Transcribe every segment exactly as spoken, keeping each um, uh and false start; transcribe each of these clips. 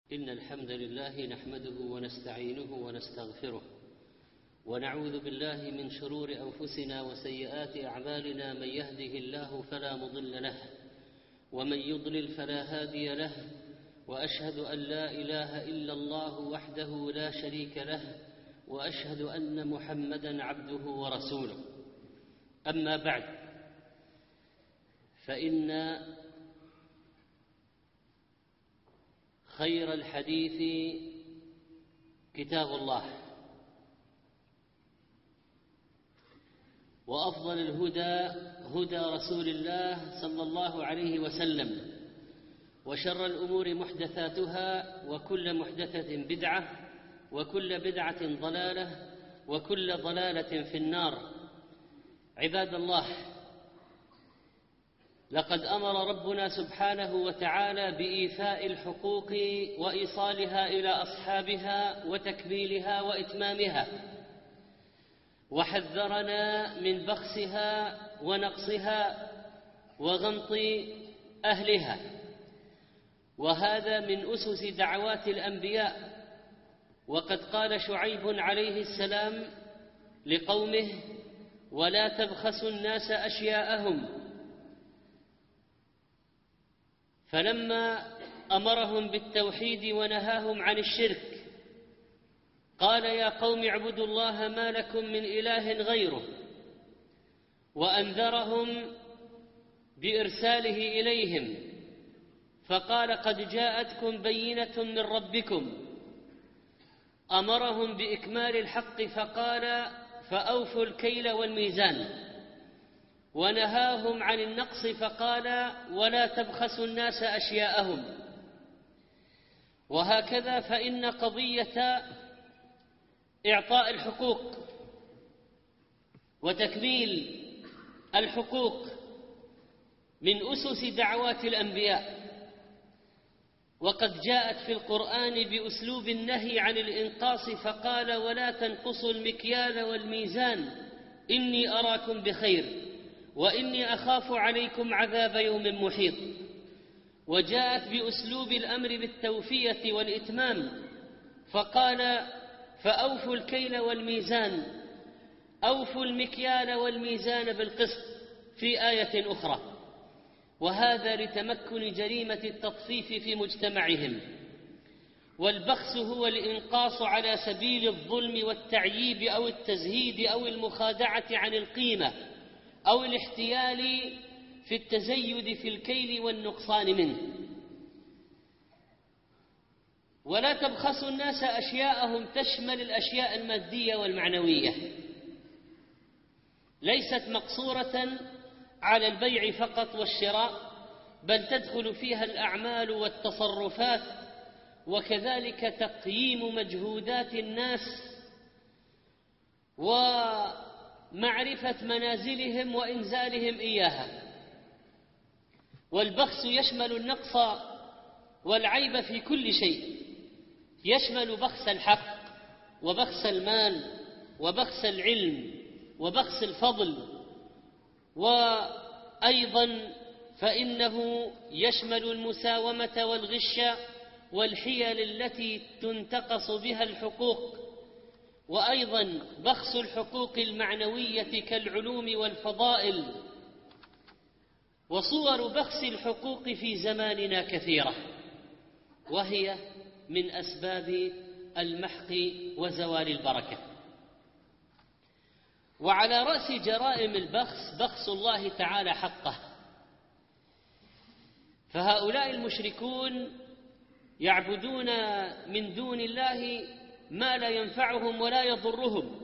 إن الحمد لله نحمده ونستعينه ونستغفره ونعوذ بالله من شرور أنفسنا وسيئات أعمالنا. من يهده الله فلا مضل له ومن يضلل فلا هادي له، وأشهد أن لا إله إلا الله وحده لا شريك له، وأشهد أن محمدًا عبده ورسوله. أما بعد، فإن خير الحديث كتاب الله، وأفضل الهدى هدى رسول الله صلى الله عليه وسلم، وشر الأمور محدثاتها، وكل محدثة بدعة، وكل بدعة ضلالة، وكل ضلالة في النار. عباد الله، لقد أمر ربنا سبحانه وتعالى بإيفاء الحقوق وإيصالها إلى أصحابها وتكميلها وإتمامها، وحذرنا من بخسها ونقصها وغمط أهلها، وهذا من أسس دعوات الأنبياء. وقد قال شعيب عليه السلام لقومه: ولا تبخسوا الناس أشياءهم. فلما أمرهم بالتوحيد ونهاهم عن الشرك قال: يا قوم اعبدوا الله ما لكم من إله غيره، وأنذرهم بإرساله إليهم فقال: قد جاءتكم بينة من ربكم. أمرهم بإكمال الحق فقال: فأوفوا الكيل والميزان، ونهاهم عن النقص فقال: ولا تبخسوا الناس أشياءهم. وهكذا فإن قضية إعطاء الحقوق وتكميل الحقوق من أسس دعوات الأنبياء، وقد جاءت في القرآن بأسلوب النهي عن الإنقاص فقال: ولا تنقصوا المكيال والميزان إني أراكم بخير وإني أخاف عليكم عذاب يوم محيط. وجاءت بأسلوب الأمر بالتوفية والإتمام فقال: فأوفوا الكيل والميزان، أوفوا المكيال والميزان بالقسط في آية أخرى، وهذا لتمكن جريمة التطفيف في مجتمعهم. والبخس هو الإنقاص على سبيل الظلم والتعييب أو التزهيد أو المخادعة عن القيمة أو الاحتيال في التزيد في الكيل والنقصان منه. ولا تبخسوا الناس أشياءهم تشمل الأشياء المادية والمعنوية، ليست مقصورة على البيع فقط والشراء، بل تدخل فيها الأعمال والتصرفات، وكذلك تقييم مجهودات الناس ومعرفة منازلهم وإنزالهم إياها. والبخس يشمل النقص والعيب في كل شيء، يشمل بخس الحق وبخس المال وبخس العلم وبخس الفضل، وأيضا فإنه يشمل المساومة والغش والحيل التي تنتقص بها الحقوق، وأيضا بخس الحقوق المعنوية كالعلوم والفضائل. وصور بخس الحقوق في زماننا كثيرة، وهي من أسباب المحق وزوال البركة. وعلى رأس جرائم البخس بخس الله تعالى حقه. فهؤلاء المشركون يعبدون من دون الله ما لا ينفعهم ولا يضرهم،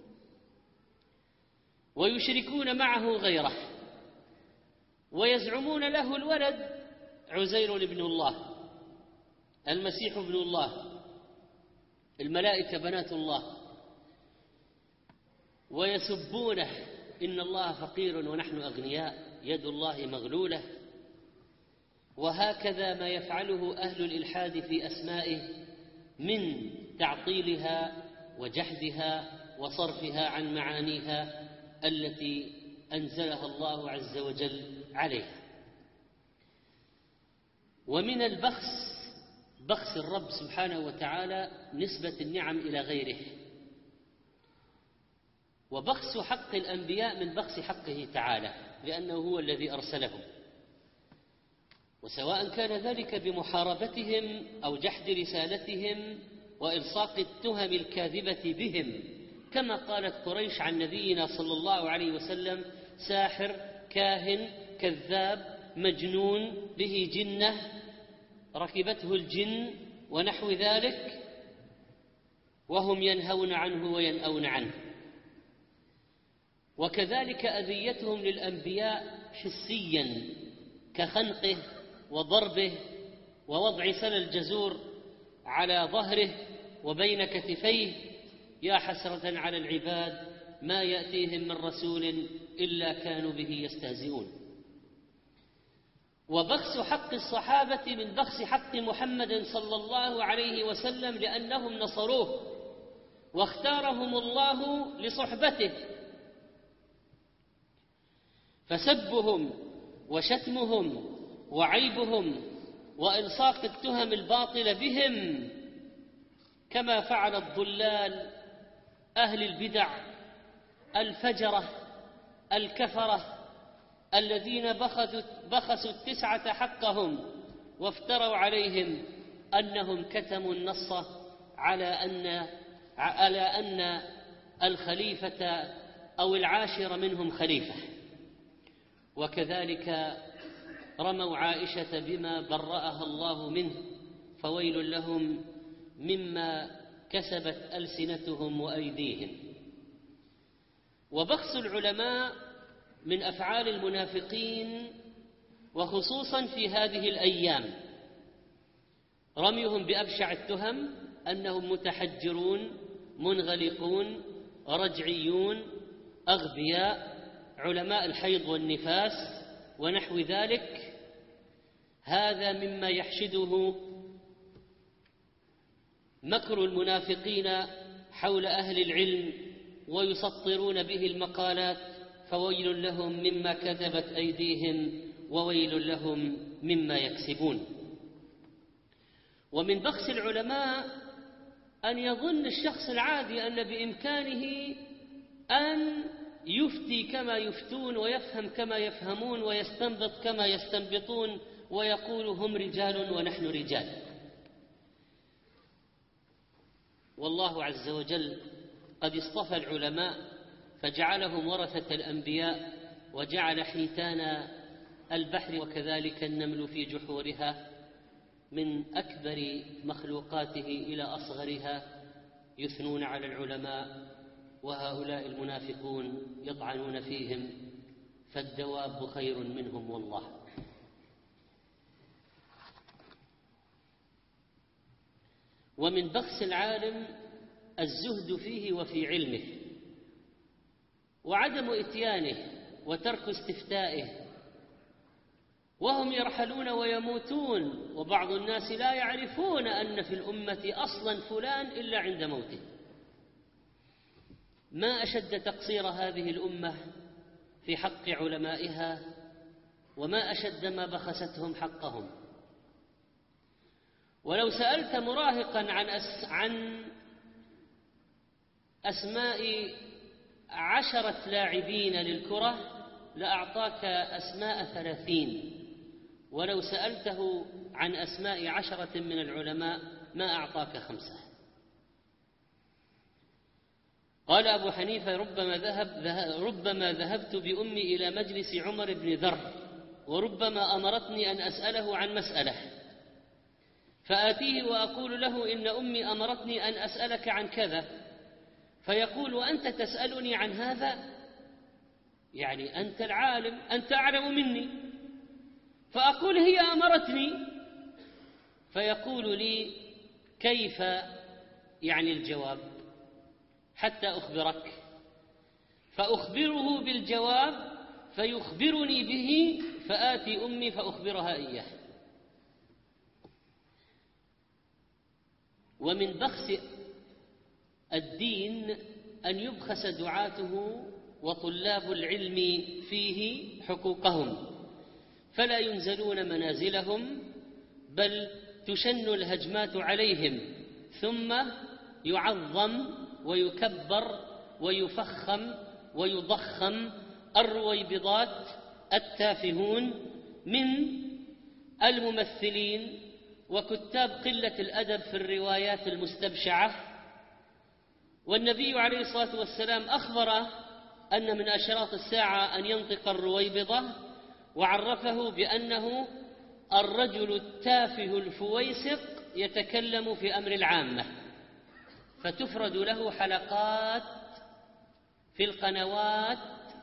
ويشركون معه غيره، ويزعمون له الولد: عزير ابن الله، المسيح ابن الله، الملائكة بنات الله، ويسبونه: إن الله فقير ونحن أغنياء، يد الله مغلولة. وهكذا ما يفعله أهل الإلحاد في أسمائه من تعطيلها وجحدها وصرفها عن معانيها التي أنزلها الله عز وجل عليها. ومن البخس بخس الرب سبحانه وتعالى نسبة النعم إلى غيره، وبخس حق الأنبياء من بخس حقه تعالى لأنه هو الذي أرسلهم، وسواء كان ذلك بمحاربتهم أو جحد رسالتهم وإلصاق التهم الكاذبة بهم، كما قالت قريش عن نبينا صلى الله عليه وسلم: ساحر، كاهن، كذاب، مجنون، به جنة، ركبته الجن، ونحو ذلك، وهم ينهون عنه وينأون عنه. وكذلك أذيتهم للأنبياء حسيا كخنقه وضربه ووضع سل الجزور على ظهره وبين كتفيه: يا حسرة على العباد ما يأتيهم من رسول إلا كانوا به يستهزئون. وبخس حق الصحابة من بخس حق محمد صلى الله عليه وسلم، لأنهم نصروه واختارهم الله لصحبته، فسبهم وشتمهم وعيبهم وإلصاق التهم الباطلة بهم كما فعل الضلال أهل البدع الفجرة الكفرة الذين بخسوا, بخسوا التسعة حقهم وافتروا عليهم أنهم كتموا النص على أن, على أن الخليفة أو العاشر منهم خليفة. وكذلك رموا عائشة بما برأها الله منه، فويل لهم مما كسبت ألسنتهم وأيديهم. وبخس العلماء من أفعال المنافقين، وخصوصا في هذه الأيام، رميهم بأبشع التهم أنهم متحجرون، منغلقون، رجعيون، أغبياء، علماء الحيض والنفاس ونحو ذلك. هذا مما يحشده مكر المنافقين حول أهل العلم ويسطرون به المقالات، فويل لهم مما كذبت أيديهم وويل لهم مما يكسبون. ومن بخس العلماء أن يظن الشخص العادي أن بإمكانه أن يفتي كما يفتون ويفهم كما يفهمون ويستنبط كما يستنبطون ويقول هم رجال ونحن رجال. والله عز وجل قد اصطفى العلماء فجعلهم ورثة الأنبياء، وجعل حيتان البحر وكذلك النمل في جحورها من أكبر مخلوقاته إلى أصغرها يثنون على العلماء، وهؤلاء المنافقون يطعنون فيهم، فالدواب خير منهم والله. ومن بخس العالم الزهد فيه وفي علمه، وعدم إتيانه وترك استفتائه، وهم يرحلون ويموتون، وبعض الناس لا يعرفون أن في الأمة أصلا فلان إلا عند موته. ما أشد تقصير هذه الأمة في حق علمائها، وما أشد ما بخستهم حقهم. ولو سألت مراهقا عن أس عن أسماء عشرة لاعبين للكرة لأعطاك أسماء ثلاثين، ولو سألته عن أسماء عشرة من العلماء ما أعطاك خمسة. قال أبو حنيفة: ربما, ذهب ربما ذهبت بأمي إلى مجلس عمر بن ذر، وربما أمرتني أن أسأله عن مسألة، فآتيه وأقول له: إن أمي أمرتني أن أسألك عن كذا، فيقول: وأنت تسألني عن هذا؟ يعني أنت العالم، أنت أعلم مني. فأقول: هي أمرتني. فيقول لي: كيف يعني الجواب حتى أخبرك؟ فأخبره بالجواب فيخبرني به، فآتي أمي فأخبرها إياه. ومن بخس الدين أن يبخس دعاته وطلاب العلم فيه حقوقهم، فلا ينزلون منازلهم، بل تشن الهجمات عليهم، ثم يعظم ويكبر ويفخم ويضخم الرويبضات التافهون من الممثلين وكتاب قلة الأدب في الروايات المستبشعة. والنبي عليه الصلاة والسلام أخبر أن من أشراط الساعة أن ينطق الرويبضة، وعرفه بأنه الرجل التافه الفويسق يتكلم في أمر العامة، فتفرد له حلقات في القنوات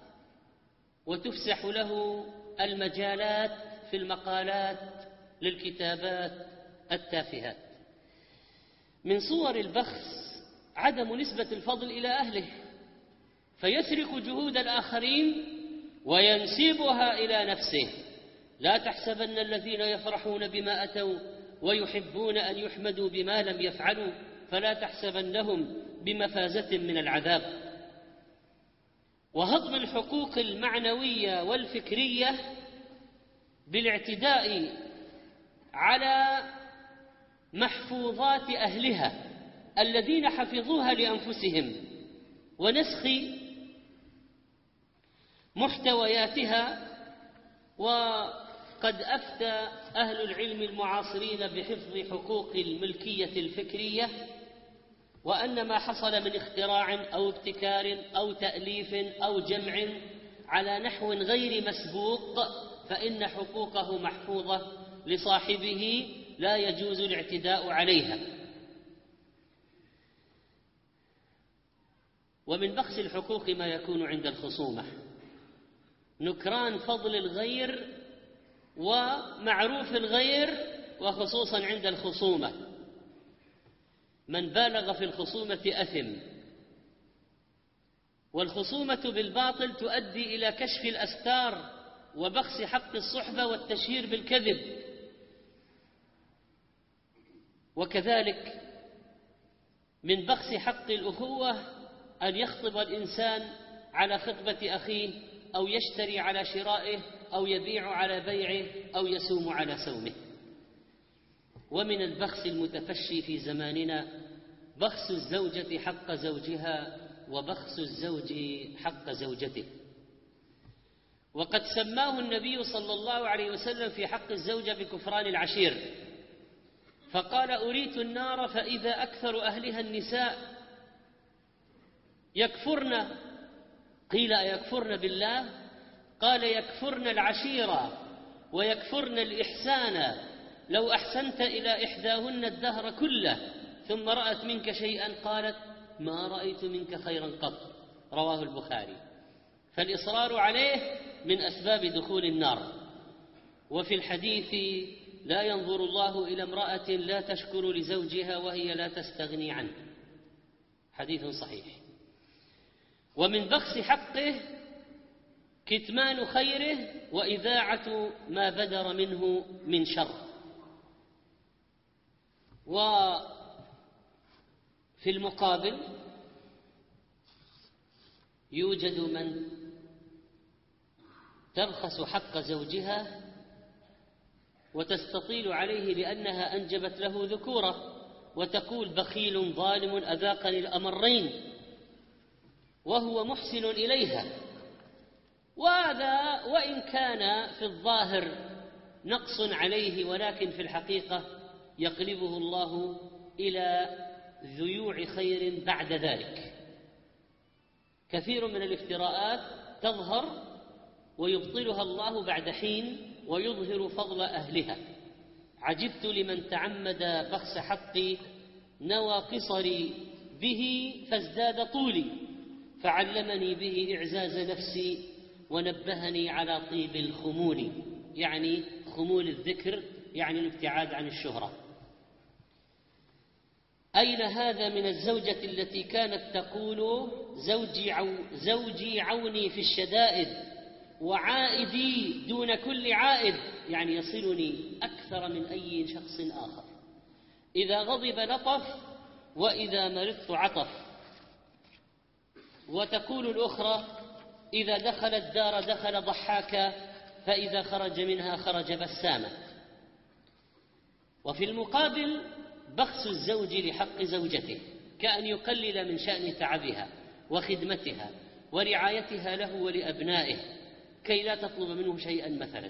وتفسح له المجالات في المقالات للكتابات التافهات. من صور البخس عدم نسبة الفضل إلى أهله، فيسرق جهود الآخرين وينسبها إلى نفسه. لا تحسبن الذين يفرحون بما أتوا ويحبون أن يحمدوا بما لم يفعلوا فلا تحسبنهم بمفازة من العذاب. وهضم الحقوق المعنوية والفكرية بالاعتداء على محفوظات أهلها الذين حفظوها لأنفسهم ونسخ محتوياتها. وقد أفتى أهل العلم المعاصرين بحفظ حقوق الملكية الفكرية، وأن ما حصل من اختراع أو ابتكار أو تأليف أو جمع على نحو غير مسبوق فإن حقوقه محفوظة لصاحبه لا يجوز الاعتداء عليها. ومن بخس الحقوق ما يكون عند الخصومة، نكران فضل الغير ومعروف الغير، وخصوصا عند الخصومة. من بالغ في الخصومة أثم، والخصومة بالباطل تؤدي إلى كشف الأستار وبخس حق الصحبة والتشهير بالكذب. وكذلك من بخس حق الأخوة أن يخطب الإنسان على خطبة أخيه، أو يشتري على شرائه، أو يبيع على بيعه، أو يسوم على سومه. ومن البخس المتفشي في زماننا بخس الزوجة حق زوجها وبخس الزوج حق زوجته. وقد سماه النبي صلى الله عليه وسلم في حق الزوجة بكفران العشير، فقال: أريت النار فإذا أكثر أهلها النساء يكفرن. قيل: أيكفرن بالله؟ قال: يكفرن العشيرة ويكفرن الإحسان. لو أحسنت إلى إحداهن الدهر كله ثم رأت منك شيئا قالت: ما رأيت منك خيرا قط. رواه البخاري. فالإصرار عليه من أسباب دخول النار. وفي الحديث: لا ينظر الله إلى امرأة لا تشكر لزوجها وهي لا تستغني عنه. حديث صحيح. ومن بخس حقه كتمان خيره وإذاعة ما بدر منه من شر. وفي المقابل يوجد من تبخس حق زوجها وتستطيل عليه لأنها أنجبت له ذكورة، وتقول: بخيل ظالم أذاقني الأمرين، وهو محسن إليها. وهذا وإن كان في الظاهر نقص عليه، ولكن في الحقيقة يقلبه الله إلى ذيوع خير بعد ذلك. كثير من الافتراءات تظهر ويبطلها الله بعد حين ويظهر فضل أهلها. عجبت لمن تعمد بخس حقي، نوى قصري به فازداد طولي، فعلمني به إعزاز نفسي ونبهني على طيب الخمول. يعني خمول الذكر، يعني الابتعاد عن الشهرة. أين هذا من الزوجة التي كانت تقول: زوجي, عو زوجي عوني في الشدائد وعائدي دون كل عائد، يعني يصلني أكثر من أي شخص آخر. إذا غضب لطف وإذا مرضت عطف. وتقول الأخرى: إذا دخل الدار دخل ضحاكا، فإذا خرج منها خرج بساما. وفي المقابل بخس الزوج لحق زوجته، كأن يقلل من شأن تعبها وخدمتها ورعايتها له ولأبنائه كي لا تطلب منه شيئا مثلا.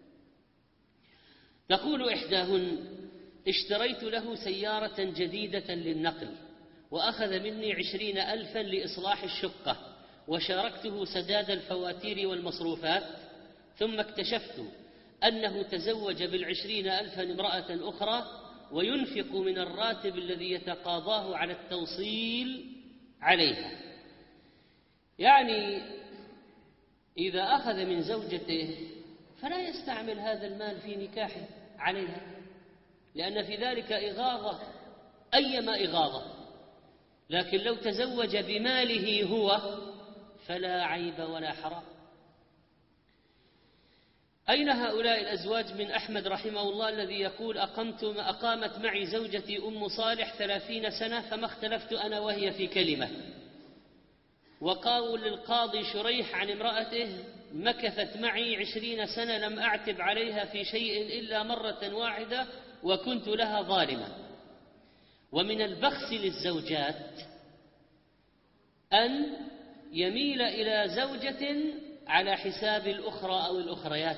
تقول إحداهن: اشتريت له سيارة جديدة للنقل وأخذ مني عشرين ألفا لإصلاح الشقة، وشاركته سداد الفواتير والمصروفات، ثم اكتشفت أنه تزوج بالعشرين ألفا امرأة أخرى وينفق من الراتب الذي يتقاضاه على التوصيل عليها. يعني إذا أخذ من زوجته فلا يستعمل هذا المال في نكاحه عليها، لأن في ذلك إغاظة أيما إغاظة، لكن لو تزوج بماله هو فلا عيب ولا حرام. أين هؤلاء الأزواج من أحمد رحمه الله الذي يقول: أقمت أقامت معي زوجتي أم صالح ثلاثين سنة فما اختلفت أنا وهي في كلمة. وقال للقاضي شريح عن امرأته: مكثت معي عشرين سنة لم أعتب عليها في شيء إلا مرة واحدة وكنت لها ظالمة. ومن البخس للزوجات أن يميل إلى زوجة على حساب الأخرى أو الأخريات،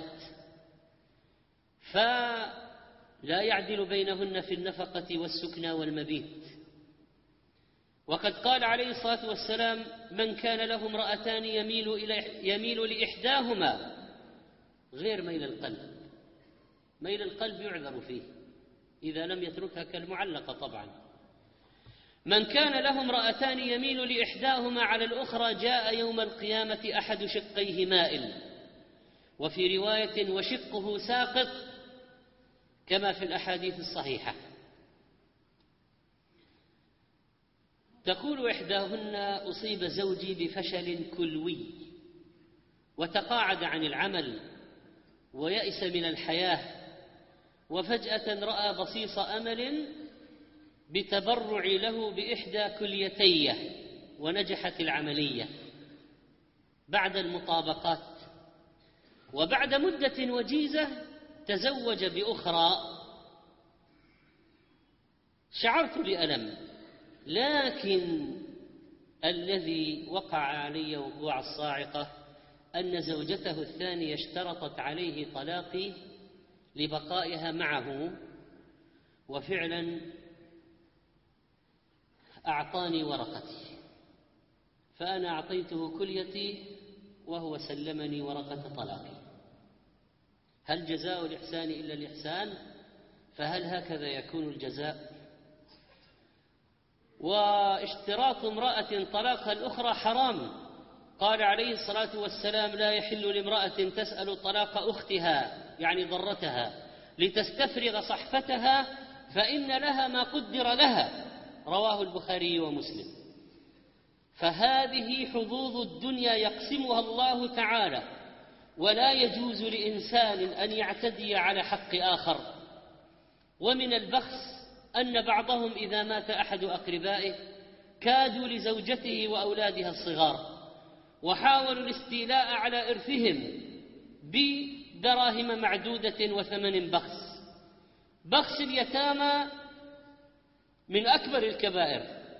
فلا يعدل بينهن في النفقة والسكنى والمبيت. وقد قال عليه الصلاة والسلام: من كان له امرأتان يميل, إلى يميل لإحداهما، غير ميل القلب. ميل القلب يعذر فيه إذا لم يتركها كالمعلقة طبعا. من كان له امرأتان يميل لإحداهما على الأخرى جاء يوم القيامة أحد شقيه مائل، وفي رواية: وشقه ساقط، كما في الأحاديث الصحيحة. تقول إحداهن: أصيب زوجي بفشل كلوي وتقاعد عن العمل ويأس من الحياة، وفجأة رأى بصيص أمل بتبرعي له بإحدى كليتيه ونجحت العملية بعد المطابقات، وبعد مدة وجيزة تزوج بأخرى. شعرت بألم، لكن الذي وقع علي وقوع الصاعقة أن زوجته الثانية اشترطت عليه طلاقي لبقائها معه، وفعلا أعطاني ورقتي، فأنا أعطيته كليتي وهو سلمني ورقة طلاقي. هل جزاء الإحسان إلا الإحسان؟ فهل هكذا يكون الجزاء؟ واشتراط امرأة طلاق الأخرى حرام. قال عليه الصلاة والسلام: لا يحل لامرأة تسأل طلاق أختها، يعني ضرتها، لتستفرغ صحفتها، فإن لها ما قدر لها. رواه البخاري ومسلم. فهذه حظوظ الدنيا يقسمها الله تعالى، ولا يجوز لإنسان أن يعتدي على حق آخر. ومن البخس أن بعضهم إذا مات أحد أقربائه كادوا لزوجته وأولادها الصغار وحاولوا الاستيلاء على إرثهم بدراهم معدودة وثمن بخس. بخس اليتامى من أكبر الكبائر،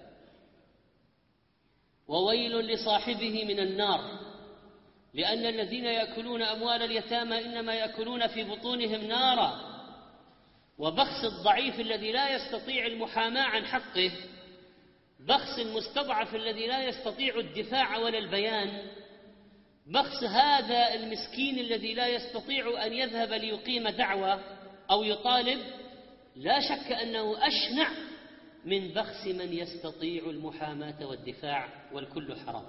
وويل لصاحبه من النار، لأن الذين يأكلون أموال اليتامى إنما يأكلون في بطونهم نارا. وبخس الضعيف الذي لا يستطيع المحاماة عن حقه، بخس المستضعف الذي لا يستطيع الدفاع ولا البيان، بخس هذا المسكين الذي لا يستطيع أن يذهب ليقيم دعوة أو يطالب، لا شك أنه أشنع من بخس من يستطيع المحاماة والدفاع، والكل حرام.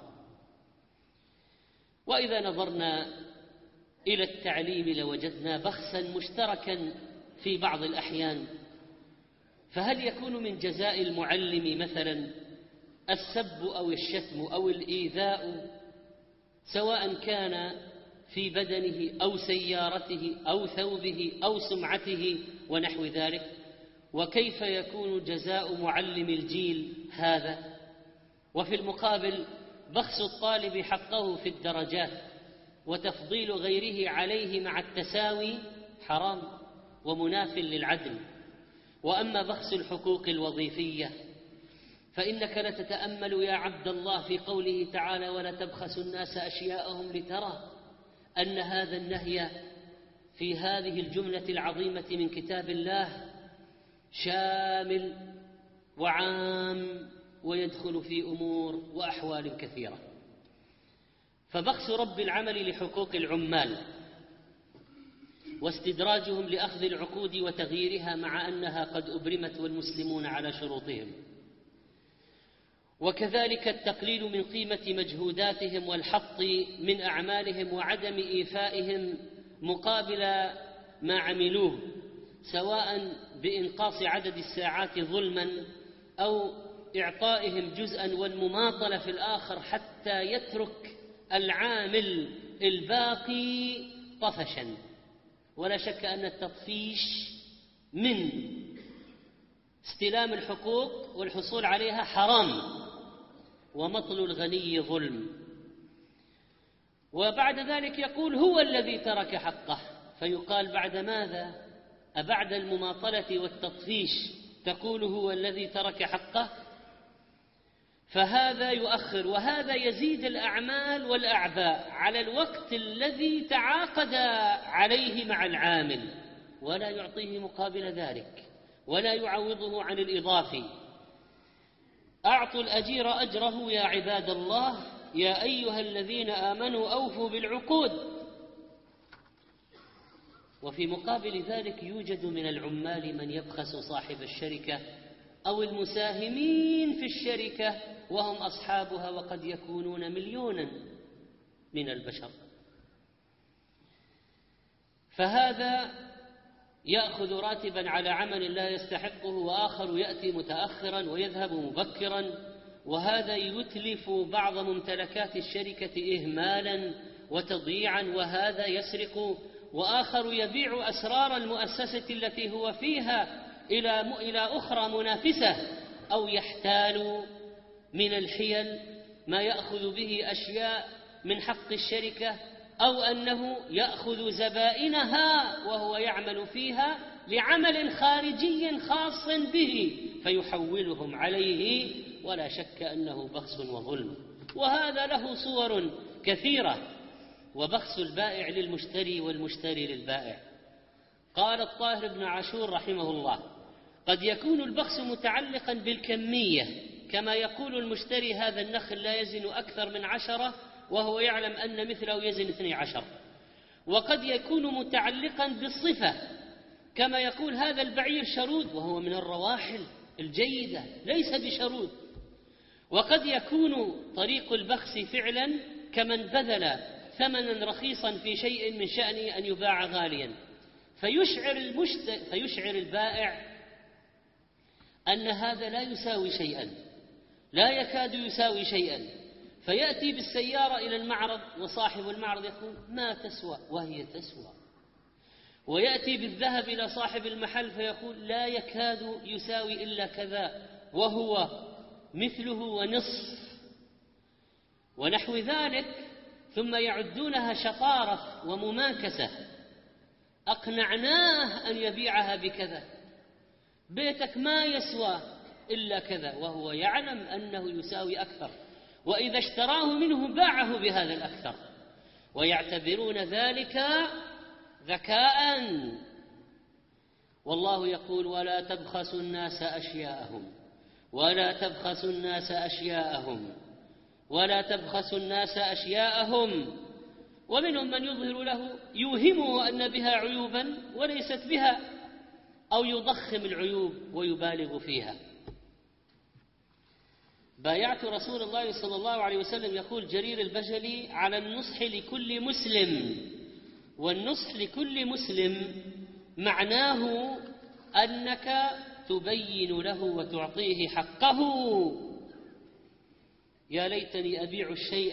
وإذا نظرنا إلى التعليم لوجدنا بخسا مشتركا في بعض الأحيان. فهل يكون من جزاء المعلم مثلا السب أو الشتم أو الإيذاء، سواء كان في بدنه أو سيارته أو ثوبه أو سمعته ونحو ذلك؟ وكيف يكون جزاء معلم الجيل هذا؟ وفي المقابل بخس الطالب حقه في الدرجات وتفضيل غيره عليه مع التساوي حرام ومناف للعدل. وأما بخس الحقوق الوظيفية فإنك لتتأمل يا عبد الله في قوله تعالى: ولا تبخسوا الناس أشياءهم، لترى أن هذا النهي في هذه الجملة العظيمة من كتاب الله شامل وعام ويدخل في أمور وأحوال كثيرة. فبخس رب العمل لحقوق العمال واستدراجهم لأخذ العقود وتغييرها مع أنها قد أبرمت والمسلمون على شروطهم، وكذلك التقليل من قيمة مجهوداتهم والحط من أعمالهم وعدم إيفائهم مقابل ما عملوه، سواء بإنقاص عدد الساعات ظلما أو إعطائهم جزءا والمماطلة في الآخر حتى يترك العامل الباقي طفشا. ولا شك أن التطفيش من استلام الحقوق والحصول عليها حرام، ومطل الغني ظلم. وبعد ذلك يقول: هو الذي ترك حقه، فيقال: بعد ماذا؟ أبعد المماطلة والتطفيش تقول هو الذي ترك حقه؟ فهذا يؤخر، وهذا يزيد الأعمال والأعباء على الوقت الذي تعاقد عليه مع العامل، ولا يعطيه مقابل ذلك ولا يعوضه عن الإضافي. أعطوا الأجير أجره يا عباد الله، يا أيها الذين آمنوا أوفوا بالعقود. وفي مقابل ذلك يوجد من العمال من يبخس صاحب الشركة أو المساهمين في الشركة وهم أصحابها، وقد يكونون مليونا من البشر. فهذا يأخذ راتبا على عمل لا يستحقه، وآخر يأتي متأخرا ويذهب مبكرا، وهذا يتلف بعض ممتلكات الشركة إهمالا وتضييعا، وهذا يسرق، وآخر يبيع أسرار المؤسسة التي هو فيها إلى إلى أخرى منافسة، أو يحتال من الحيل ما يأخذ به أشياء من حق الشركة، أو أنه يأخذ زبائنها وهو يعمل فيها لعمل خارجي خاص به فيحولهم عليه، ولا شك أنه بخس وظلم، وهذا له صور كثيرة. وبخس البائع للمشتري والمشتري للبائع. قال الطاهر بن عاشور رحمه الله: قد يكون البخس متعلقا بالكمية، كما يقول المشتري هذا النخل لا يزن أكثر من عشرة وهو يعلم أن مثله يزن اثني عشر، وقد يكون متعلقا بالصفة، كما يقول هذا البعير شرود وهو من الرواحل الجيدة ليس بشرود. وقد يكون طريق البخس فعلا كمن بذل ثمنا رخيصا في شيء من شأنه أن يباع غاليا، فيشعر, المشت... فيشعر البائع أن هذا لا يساوي شيئا، لا يكاد يساوي شيئا، فيأتي بالسيارة إلى المعرض وصاحب المعرض يقول: ما تسوى، وهي تسوى. ويأتي بالذهب إلى صاحب المحل فيقول: لا يكاد يساوي إلا كذا، وهو مثله ونصف، ونحو ذلك. ثم يعدونها شطارة ومماكسة: أقنعناه أن يبيعها بكذا، بيتك ما يسوى إلا كذا، وهو يعلم أنه يساوي أكثر، وإذا اشتراه منه باعه بهذا الأكثر، ويعتبرون ذلك ذكاء. والله يقول: ولا تبخسوا الناس أشياءهم، ولا تبخسوا الناس أشياءهم، ولا تبخسوا الناس أشياءهم. ومنهم من يظهر له يوهمه أن بها عيوبا وليست بها، أو يضخم العيوب ويبالغ فيها. بايعت رسول الله صلى الله عليه وسلم، يقول جرير البجلي، على النصح لكل مسلم. والنصح لكل مسلم معناه أنك تبين له وتعطيه حقه. يا ليتني أبيع الشيء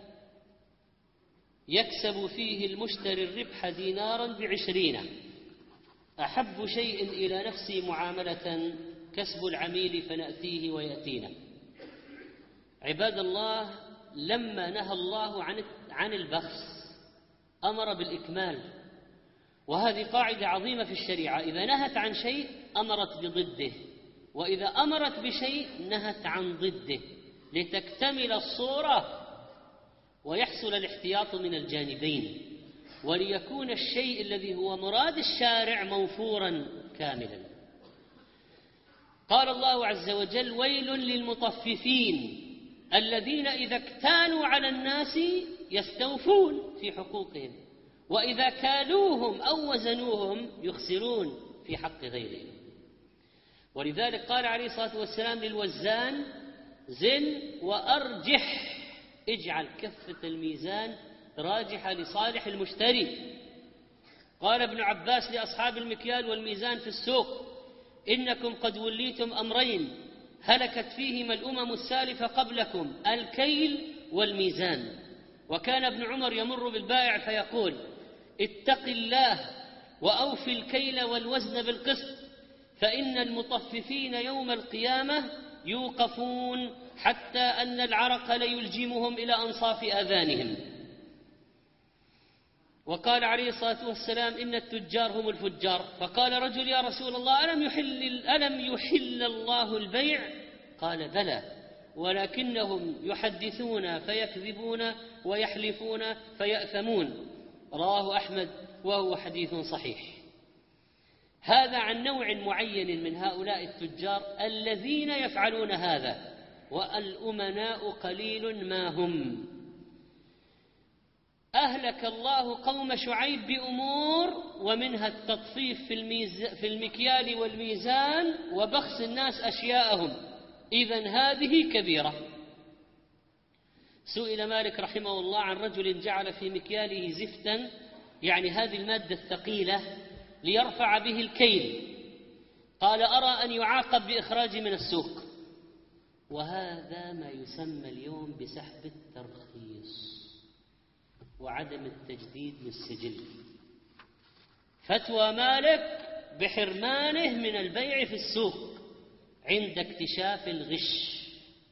يكسب فيه المشتري الربح دينارا بعشرين، أحب شيء إلى نفسي معاملة كسب العميل فنأتيه ويأتينا. عباد الله، لما نهى الله عن عن البخس أمر بالإكمال، وهذه قاعدة عظيمة في الشريعة، إذا نهت عن شيء أمرت بضده، وإذا أمرت بشيء نهت عن ضده، لتكتمل الصورة ويحصل الاحتياط من الجانبين، وليكون الشيء الذي هو مراد الشارع موفورا كاملا. قال الله عز وجل: ويل للمطففين الذين إذا اكتالوا على الناس يستوفون في حقوقهم وإذا كالوهم أو وزنوهم يخسرون في حق غيرهم. ولذلك قال عليه الصلاة والسلام للوزان: زن وأرجح، اجعل كفة الميزان راجحة لصالح المشتري. قال ابن عباس لأصحاب المكيال والميزان في السوق: إنكم قد وليتم أمرين هلكت فيهما الأمم السالفة قبلكم، الكيل والميزان. وكان ابن عمر يمر بالبائع فيقول: اتق الله وأوف الكيل والوزن بالقسط، فإن المطففين يوم القيامة يوقفون حتى أن العرق ليلجمهم إلى أنصاف آذانهم. وقال عليه الصلاة والسلام: إن التجار هم الفجار. فقال رجل: يا رسول الله، ألم يحل, ألم يحل الله البيع؟ قال: بلى، ولكنهم يحدثون فيكذبون ويحلفون فيأثمون. رواه أحمد وهو حديث صحيح. هذا عن نوع معين من هؤلاء التجار الذين يفعلون هذا، والأمناء قليل ما هم. أهلك الله قوم شعيب بأمور، ومنها التطفيف في, الميز... في المكيال والميزان وبخس الناس أشياءهم، إذن هذه كبيرة. سئل مالك رحمه الله عن رجل جعل في مكياله زفتا، يعني هذه المادة الثقيلة، ليرفع به الكيل، قال: أرى أن يعاقب بإخراج من السوق. وهذا ما يسمى اليوم بسحب الترخيص وعدم التجديد للسجل. فتوى مالك بحرمانه من البيع في السوق عند اكتشاف الغش.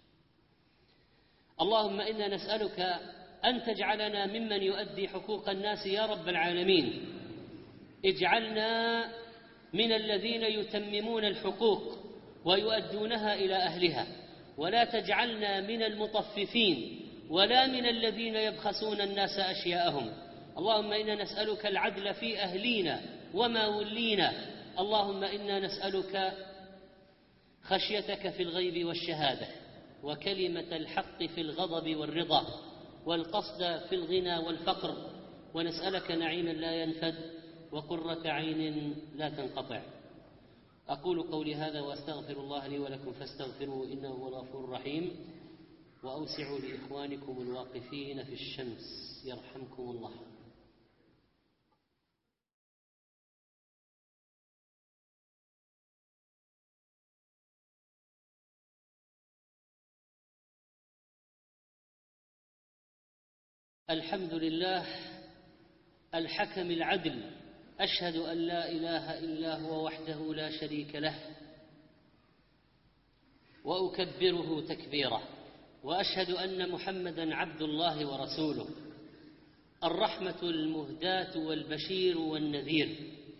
اللهم إنا نسألك أن تجعلنا ممن يؤدي حقوق الناس يا رب العالمين. اجعلنا من الذين يتممون الحقوق ويؤدونها إلى أهلها، ولا تجعلنا من المطففين ولا من الذين يبخسون الناس أشياءهم. اللهم إنا نسألك العدل في أهلينا وما ولينا. اللهم إنا نسألك خشيتك في الغيب والشهادة، وكلمة الحق في الغضب والرضا، والقصد في الغنى والفقر، ونسألك نعيما لا ينفد وقرة عين لا تنقطع. أقول قولي هذا وأستغفر الله لي ولكم فاستغفروه إنه هو الغفور الرحيم. وأوسعوا لإخوانكم الواقفين في الشمس يرحمكم الله. الحمد لله الحكم العدل، أشهد أن لا إله إلا هو وحده لا شريك له، وأكبره تكبيرا، وأشهد أن محمدًا عبد الله ورسوله، الرحمة المهداة والبشير والنذير.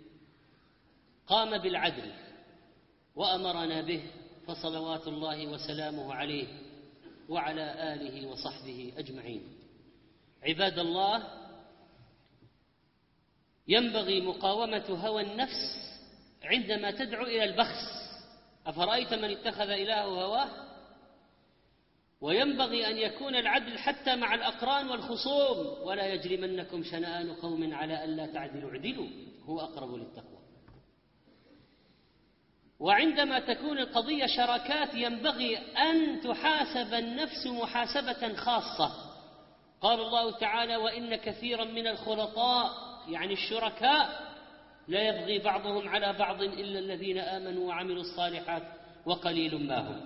قام بالعدل وأمرنا به، فصلوات الله وسلامه عليه وعلى آله وصحبه أجمعين. عباد الله، ينبغي مقاومة هوى النفس عندما تدعو إلى البخس. أفرأيت من اتخذ إلهه هواه؟ وينبغي أن يكون العدل حتى مع الأقران والخصوم. ولا يجرمنكم شنآن قوم على ألا تعدلوا، اعدلوا هو أقرب للتقوى. وعندما تكون القضية شراكات ينبغي أن تحاسب النفس محاسبة خاصة. قال الله تعالى: وإن كثيرا من الخلطاء، يعني الشركاء، لا يبغي بعضهم على بعض إلا الذين آمنوا وعملوا الصالحات وقليل ما هم.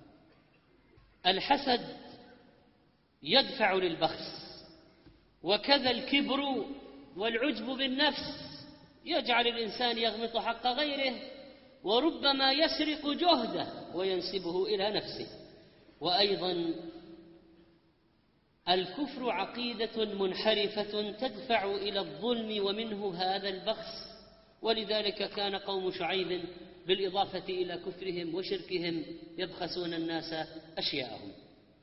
الحسد يدفع للبخس، وكذا الكبر والعجب بالنفس يجعل الإنسان يغمط حق غيره، وربما يسرق جهده وينسبه إلى نفسه. وأيضا الكفر عقيدة منحرفة تدفع إلى الظلم، ومنه هذا البخس. ولذلك كان قوم شعيب بالإضافة إلى كفرهم وشركهم يبخسون الناس أشياءهم.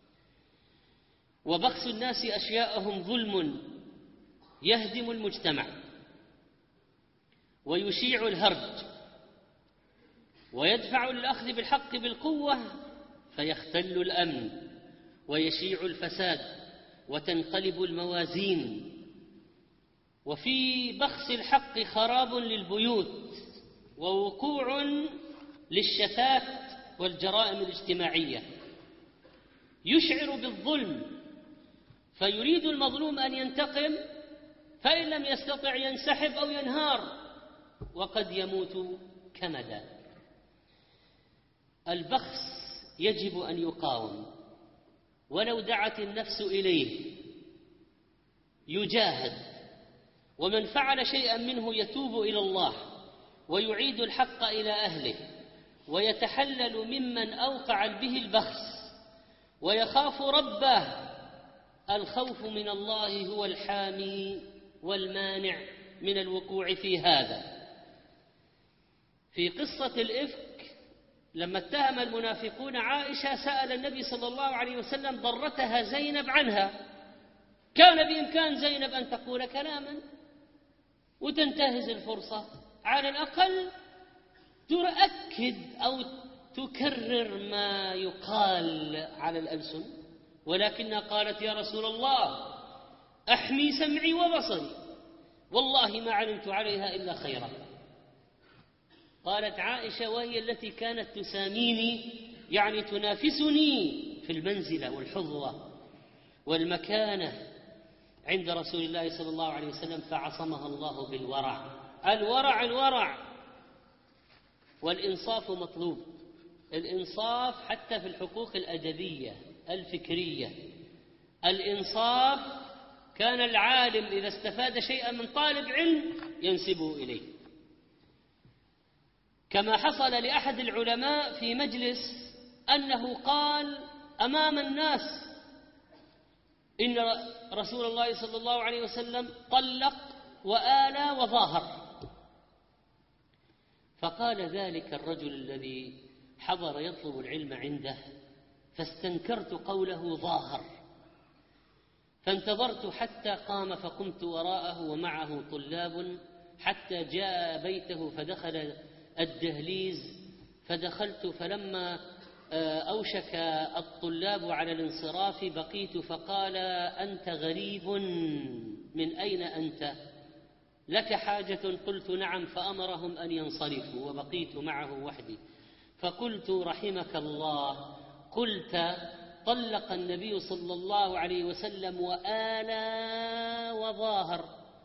وبخس الناس أشياءهم ظلم يهدم المجتمع ويشيع الهرج ويدفع للأخذ بالحق بالقوة، فيختل الأمن ويشيع الفساد وتنقلب الموازين. وفي بخس الحق خراب للبيوت ووقوع للشتات والجرائم الاجتماعية، يشعر بالظلم فيريد المظلوم أن ينتقم، فإن لم يستطع ينسحب أو ينهار وقد يموت كمدا. البخس يجب أن يقاوم، ولو دعت النفس إليه يجاهد، ومن فعل شيئا منه يتوب إلى الله ويعيد الحق إلى أهله ويتحلل ممن أوقع به البخس ويخاف ربه. الخوف من الله هو الحامي والمانع من الوقوع في هذا. في قصة الإفك لما اتهم المنافقون عائشة سأل النبي صلى الله عليه وسلم ضرتها زينب عنها، كان بإمكان زينب أن تقول كلاما وتنتهز الفرصة، على الأقل تؤكد أو تكرر ما يقال على الألسن، ولكنها قالت يا رسول الله أحمي سمعي وبصري والله ما علمت عليها إلا خيرا. قالت عائشة وهي التي كانت تساميني، يعني تنافسني في المنزلة والحظوة والمكانة عند رسول الله صلى الله عليه وسلم، فعصمها الله بالورع. الورع الورع والإنصاف مطلوب. الإنصاف حتى في الحقوق الأدبية الفكرية، الإنصاف كان العالم إذا استفاد شيئا من طالب علم ينسبه إليه، كما حصل لأحد العلماء في مجلس أنه قال أمام الناس إن رسول الله صلى الله عليه وسلم طلق وآلى وظاهر، فقال ذلك الرجل الذي حضر يطلب العلم عنده فاستنكرت قوله ظاهر، فانتظرت حتى قام فقمت وراءه ومعه طلاب حتى جاء بيته فدخل الدهليز، فدخلت فلما أوشك الطلاب على الانصراف بقيت، فقال أنت غريب من أين أنت؟ لك حاجة؟ قلت نعم، فأمرهم أن ينصرفوا وبقيت معه وحدي. فقلت رحمك الله، قلت طلق النبي صلى الله عليه وسلم وآلى وظاهر،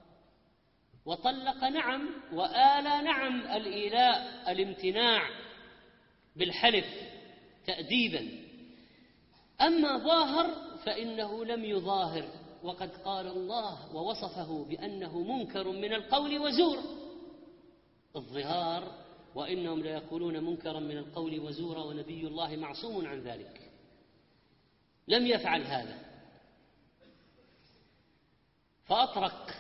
وطلق نعم وآلى نعم، الإيلاء الامتناع بالحلف تأديبا، أما ظاهر فإنه لم يظاهر، وقد قال الله ووصفه بأنه منكر من القول وزور. الظهار وإنهم ليقولون منكرا من القول وزورا، ونبي الله معصوم عن ذلك لم يفعل هذا. فأطرق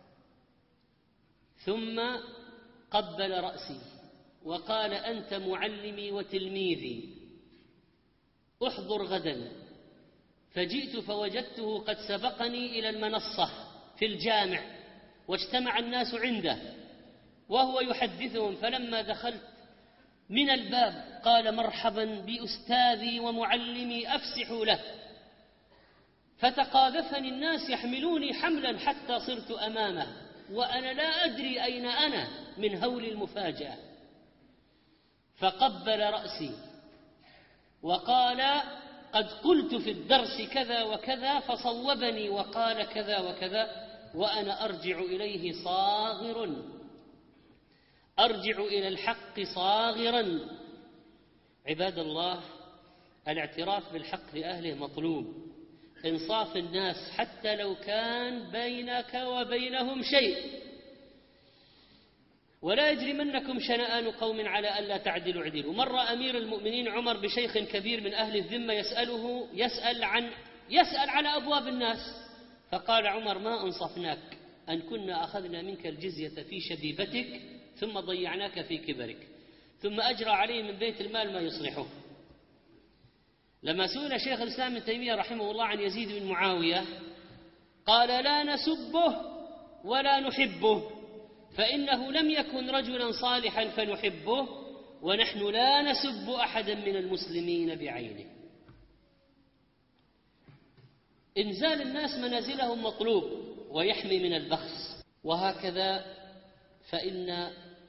ثم قبل رأسي وقال أنت معلمي وتلميذي، احضر غدا. فجئت فوجدته قد سبقني إلى المنصة في الجامع واجتمع الناس عنده وهو يحدثهم، فلما دخلت من الباب قال مرحبا بأستاذي ومعلمي أفسحوا له، فتقاذفني الناس يحملوني حملا حتى صرت أمامه وأنا لا أدري أين أنا من هول المفاجأة. فقبل رأسي وقال قد قلت في الدرس كذا وكذا، فصوبني وقال كذا وكذا، وأنا أرجع إليه صاغر، أرجع إلى الحق صاغرا. عباد الله، الاعتراف بالحق لأهله مطلوب، إنصاف الناس حتى لو كان بينك وبينهم شيء. ولا يجرمنكم شنآن قوم على ألا تعدلوا اعدلوا. مر أمير المؤمنين عمر بشيخ كبير من أهل الذمة يسأله يسأل عن يسأل على أبواب الناس. فقال عمر: ما أنصفناك أن كنا أخذنا منك الجزية في شبيبتك ثم ضيعناك في كبرك، ثم أجرى عليه من بيت المال ما يصلحه. لما سئل شيخ الإسلام ابن تيمية رحمه الله عن يزيد بن معاوية قال: لا نسبه ولا نحبه، فإنه لم يكن رجلا صالحا فنحبه، ونحن لا نسب أحدا من المسلمين بعينه. إنزال الناس منازلهم مطلوب ويحمي من البخس. وهكذا فإن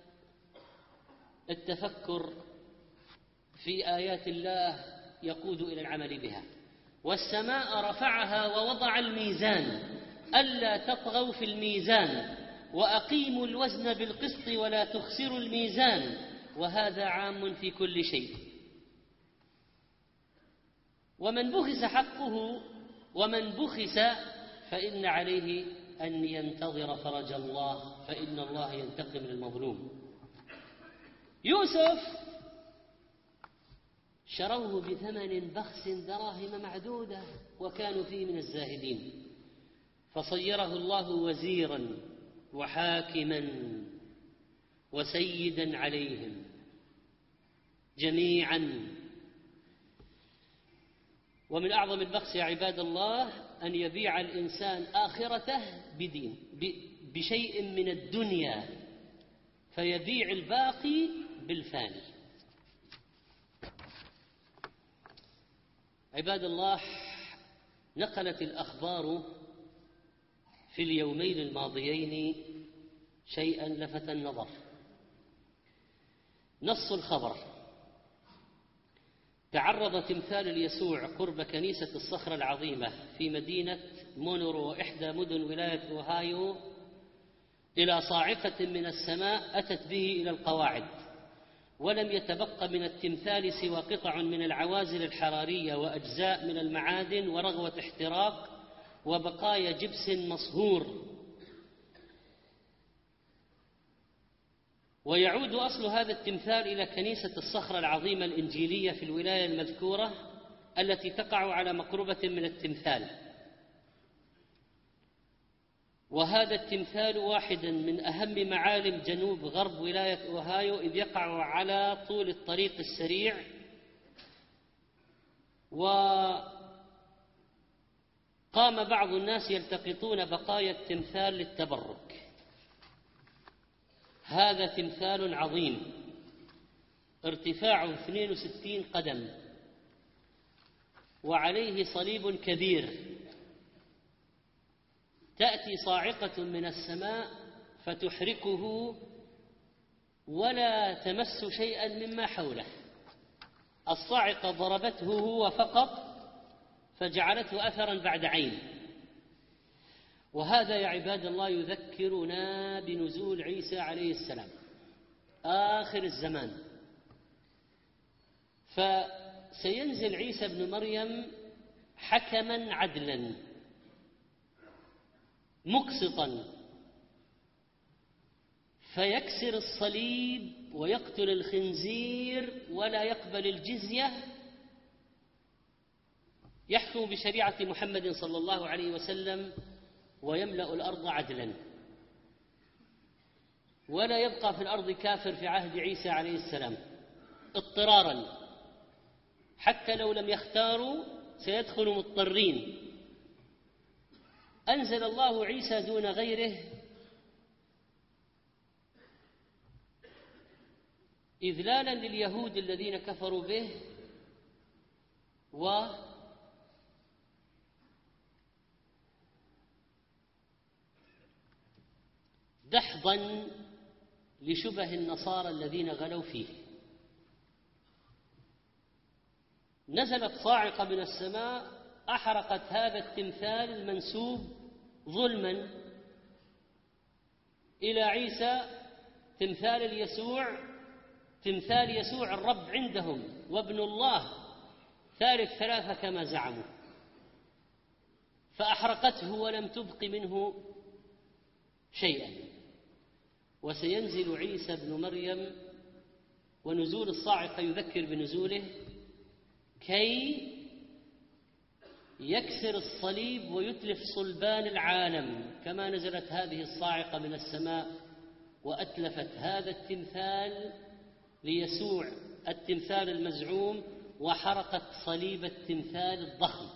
التفكر في آيات الله يقود إلى العمل بها. والسماء رفعها ووضع الميزان ألا تطغوا في الميزان وأقيموا الوزن بالقسط ولا تخسروا الميزان، وهذا عام في كل شيء. ومن بخس حقه ومن بخس فإن عليه أن ينتظر فرج الله، فإن الله ينتقم من المظلوم. يوسف شروه بثمن بخس دراهم معدودة وكانوا فيه من الزاهدين، فصيره الله وزيرا وحاكما وسيدا عليهم جميعا. ومن أعظم البخس يا عباد الله أن يبيع الإنسان آخرته بدين بشيء من الدنيا، فيبيع الباقي بالفاني. عباد الله، نقلت الأخبار في اليومين الماضيين شيئا لفت النظر. نص الخبر: تعرض تمثال اليسوع قرب كنيسة الصخرة العظيمة في مدينة مونرو، إحدى مدن ولاية أوهايو، إلى صاعقة من السماء أتت به إلى القواعد، ولم يتبق من التمثال سوى قطع من العوازل الحرارية وأجزاء من المعادن ورغوة احتراق وبقايا جبس مصهور. ويعود أصل هذا التمثال إلى كنيسة الصخرة العظيمة الإنجيلية في الولاية المذكورة التي تقع على مقربة من التمثال. وهذا التمثال واحد من أهم معالم جنوب غرب ولاية أوهايو، إذ يقع على طول الطريق السريع. وقام بعض الناس يلتقطون بقايا التمثال للتبرك. هذا تمثال عظيم ارتفاعه اثنين وستين قدم وعليه صليب كبير، تأتي صاعقة من السماء فتحرقه ولا تمس شيئا مما حوله. الصاعقة ضربته هو فقط فجعلته أثرا بعد عين. وهذا يا عباد الله يذكرنا بنزول عيسى عليه السلام آخر الزمان. فسينزل عيسى بن مريم حكما عدلا مقسطا، فيكسر الصليب ويقتل الخنزير ولا يقبل الجزية، يحكم بشريعة محمد صلى الله عليه وسلم ويملأ الأرض عدلا، ولا يبقى في الأرض كافر في عهد عيسى عليه السلام اضطرارا، حتى لو لم يختاروا سيدخلوا مضطرين. أنزل الله عيسى دون غيره إذلالا لليهود الذين كفروا به، و دحضا لشبه النصارى الذين غلوا فيه. نزلت صاعقة من السماء أحرقت هذا التمثال المنسوب ظلما إلى عيسى، تمثال اليسوع، تمثال يسوع الرب عندهم وابن الله ثالث ثلاثة كما زعموا، فأحرقته ولم تبق منه شيئا. وسينزل عيسى بن مريم، ونزول الصاعقة يذكر بنزوله، كي يكسر الصليب ويتلف صلبان العالم، كما نزلت هذه الصاعقة من السماء وأتلفت هذا التمثال ليسوع التمثال المزعوم وحرقت صليب التمثال الضخم.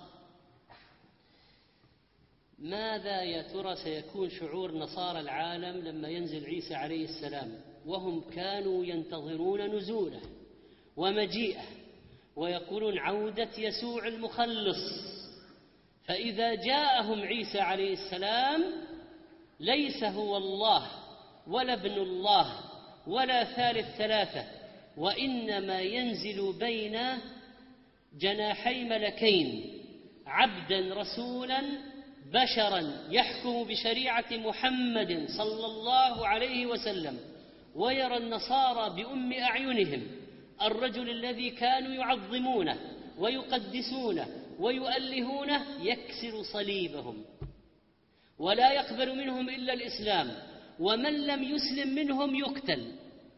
ماذا يا ترى سيكون شعور نصارى العالم لما ينزل عيسى عليه السلام وهم كانوا ينتظرون نزوله ومجيئه ويقولون عودة يسوع المخلص؟ فإذا جاءهم عيسى عليه السلام ليس هو الله ولا ابن الله ولا ثالث ثلاثة، وإنما ينزل بين جناحي ملكين عبدا رسولا بشرا يحكم بشريعة محمد صلى الله عليه وسلم. ويرى النصارى بأم أعينهم الرجل الذي كانوا يعظمونه ويقدسونه ويؤلهونه يكسر صليبهم ولا يقبل منهم إلا الإسلام، ومن لم يسلم منهم يقتل.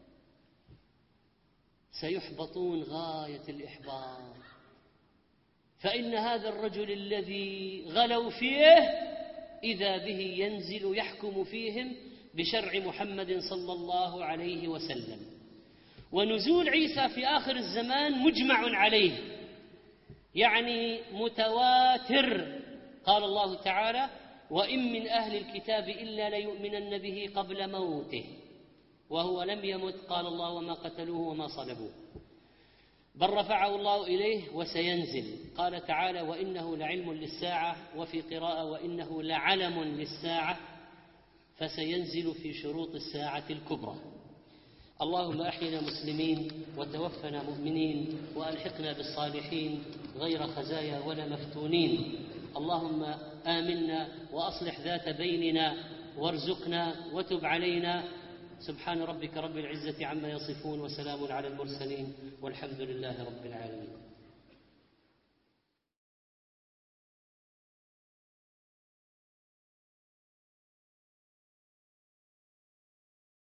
سيحبطون غاية الإحباط، فإن هذا الرجل الذي غلوا فيه إذا به ينزل يحكم فيهم بشرع محمد صلى الله عليه وسلم. ونزول عيسى في آخر الزمان مجمع عليه، يعني متواتر. قال الله تعالى: وإن من أهل الكتاب إلا ليؤمنن به قبل موته وهو لم يمت. قال الله: وما قتلوه وما صلبوه بل رفعه الله إليه وسينزل. قال تعالى: وإنه لعلم للساعة، وفي قراءة: وإنه لعلم للساعة، فسينزل في شروط الساعة الكبرى. اللهم أحينا مسلمين وتوفنا مؤمنين وألحقنا بالصالحين غير خزايا ولا مفتونين. اللهم آمنا وأصلح ذات بيننا وارزقنا وتب علينا. سبحان ربك رب العزة عما يصفون وسلام على المرسلين والحمد لله رب العالمين.